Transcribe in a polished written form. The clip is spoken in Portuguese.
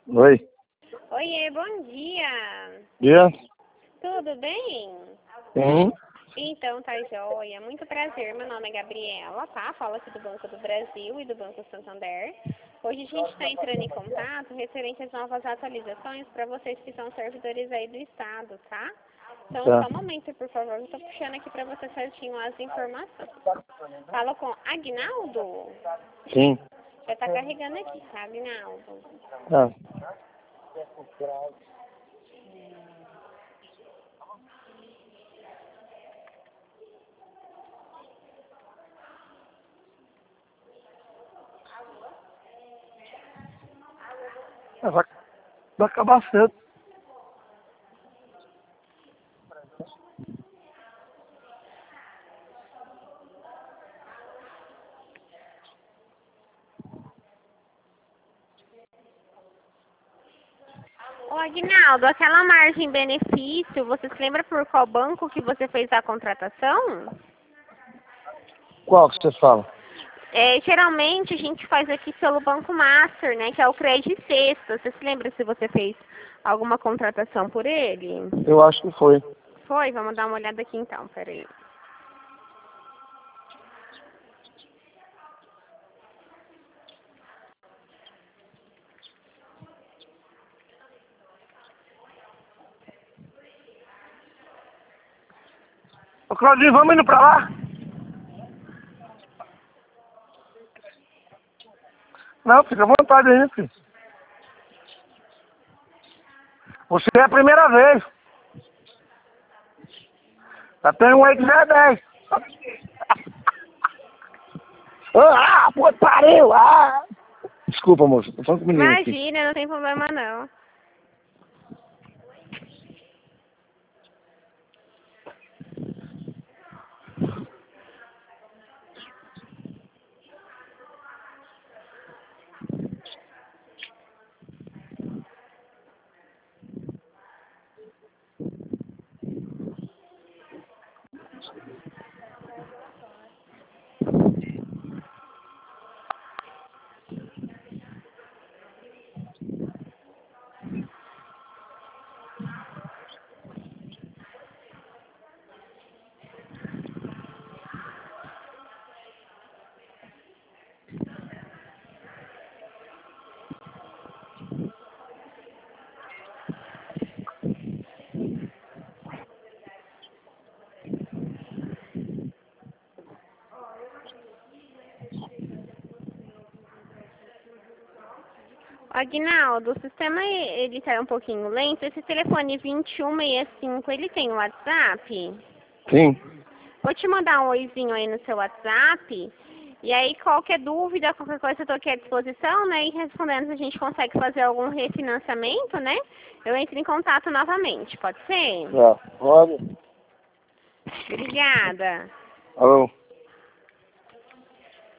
Oi. Oiê, bom dia. Dia? Tudo bem? Sim. Então, tá joia. Muito prazer, meu nome é Gabriela, tá? Falo aqui do Banco do Brasil e do Banco Santander. Hoje a gente está entrando em contato referente às novas atualizações para vocês que são servidores aí do Estado, tá? Então, Tá. só um momento, por favor. Eu tô puxando aqui para você certinho as informações. Fala com Agnaldo? Sim. Já tá carregando aqui, tá, Agnaldo? Tá. Vai acabar cedo. Ô, Agnaldo, aquela margem benefício, você se lembra por qual banco que você fez a contratação? Qual que você fala? Geralmente a gente faz aqui pelo Banco Master, né, que é o Credit Sexta. Você se lembra se você fez alguma contratação por ele? Eu acho que foi. Foi? Vamos dar uma olhada aqui então, peraí. Ô, Claudinho, vamos indo pra lá? Não, fica à vontade aí, filho. Você é a primeira vez. Já tem um aí que já é 10. Pô, pariu! Desculpa, moço. Tô falando com o menino aqui. Imagina, não tem problema não. Aguinaldo, o sistema ele tá um pouquinho lento. Esse telefone 2165, ele tem WhatsApp? Sim. Vou te mandar um oizinho aí no seu WhatsApp. E aí, qualquer dúvida, qualquer coisa, eu tô aqui à disposição, né? E respondendo se a gente consegue fazer algum refinanciamento, né? Eu entro em contato novamente, pode ser? Tá. Pode. Obrigada. Alô.